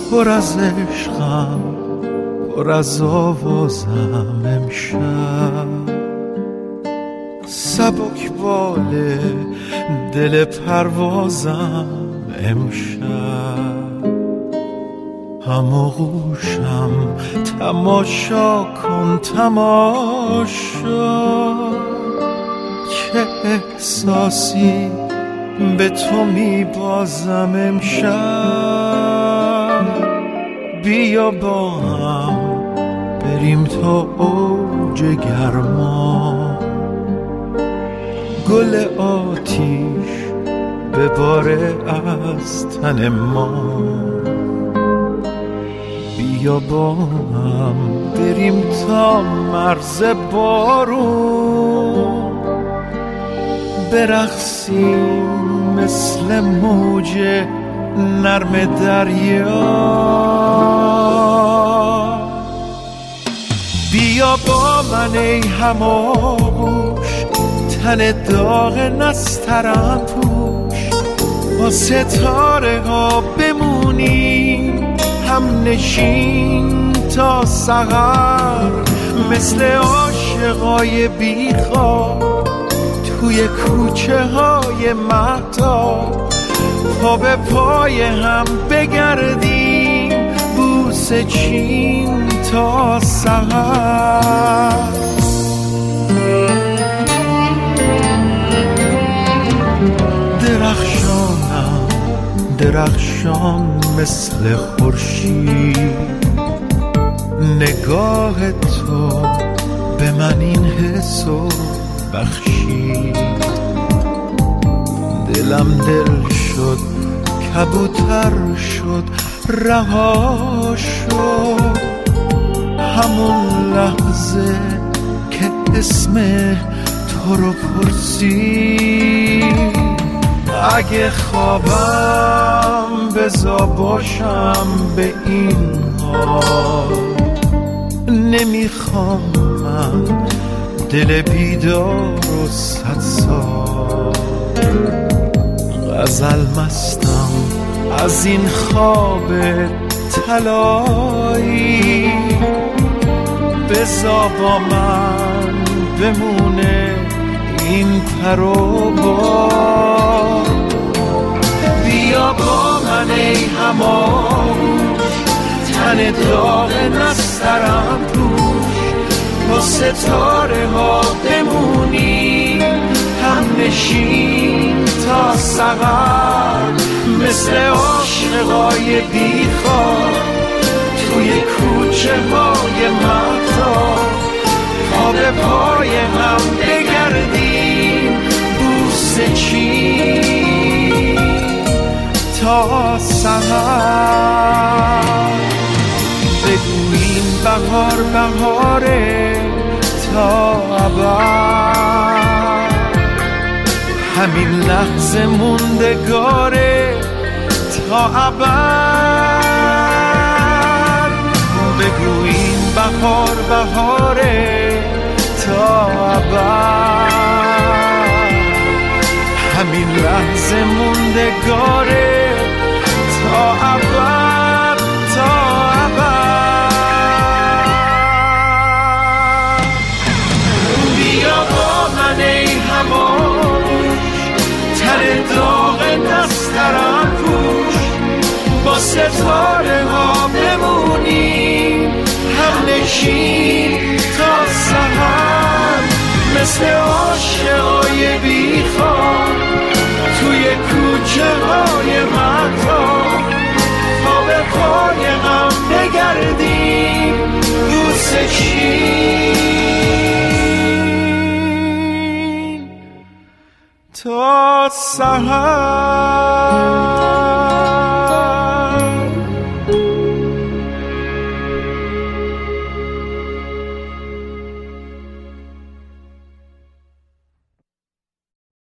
پر از عشقم، پر از آوازم امشب. سبک باله دل پروازم امشب. هماغوشم تماشا کن تماشا، چه احساسی به تو میبازم امشب. بیا با هم بریم تا اوج گرما، گل آتیش بباره از تن ما. بیا با هم بریم تا مرز بارون، برقصیم مثل موج نرم دریا. بیا با من ای هماغوش، تن داغ نسترن پوش، با ستاره ها بمونیم هم نشین تا سحر، مثل عاشقای بیخواب توی کوچه های مهتاب. پا به پای هم بگردیم بوسه چین تا سحر. درخشانم درخشان مثل خورشید، نگاه تو به من این حسو بخشید. دلم دل شد کبوتر شد رها شد، همون لحظه که اسم تو رو پرسید. اگه خوابم بزا باشم به این حال، نمیخوام من دل بیدار و 100 سال. غزل مستم از این خواب طلایی، بزا با من بمونه این پر و بال. بیا با من ای هماغوش، تن داغ نسترن پوش، با ستاره ها بمونیم هم نشین تا سحر، مثل عاشقای بیخواب توی کوچه های مهتاب. پا به پای هم بگردیم بوسه چین تا سحر. بگوییم بهار بهاره تا ابد، همین لحظه موندگاره تا ابد. بگوییم بهار بهاره تا ابد، همین لحظه موندگاره تا ابد تا ابد. بیا با من ای هماغوش، تن داغ نسترن پوش، با ستاره ها بمونیم هم نشین تا سحر، مثل عاشقای بیخواب توی کوچه های مهتاب. پا به پای هم بگردیم بوسه چین تا سحر.